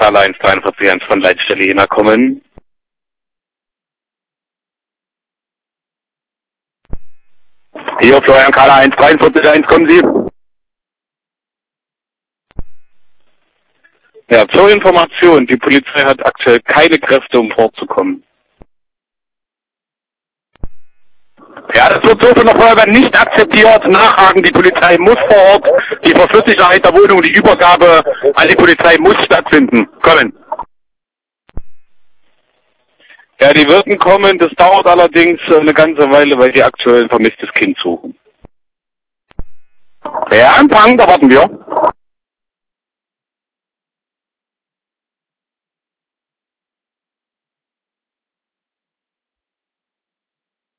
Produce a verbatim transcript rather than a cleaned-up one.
Zahl eins dreiundvierzig eins von Leitstelle Jena kommen. Hier, Florian Kala eins dreiundvierzig eins, kommen Sie. Ja, zur Information, die Polizei hat aktuell keine Kräfte, um vorzukommen. Ja, das wird so von der Feuerwehr nicht akzeptiert. Nachhaken, die Polizei muss vor Ort, die Verschlusssicherheit der Wohnung, die Übergabe an die Polizei muss stattfinden. Kommen. Ja, die würden kommen, das dauert allerdings eine ganze Weile, weil die aktuell ein vermisstes Kind suchen. Ja, Empfang, da warten wir.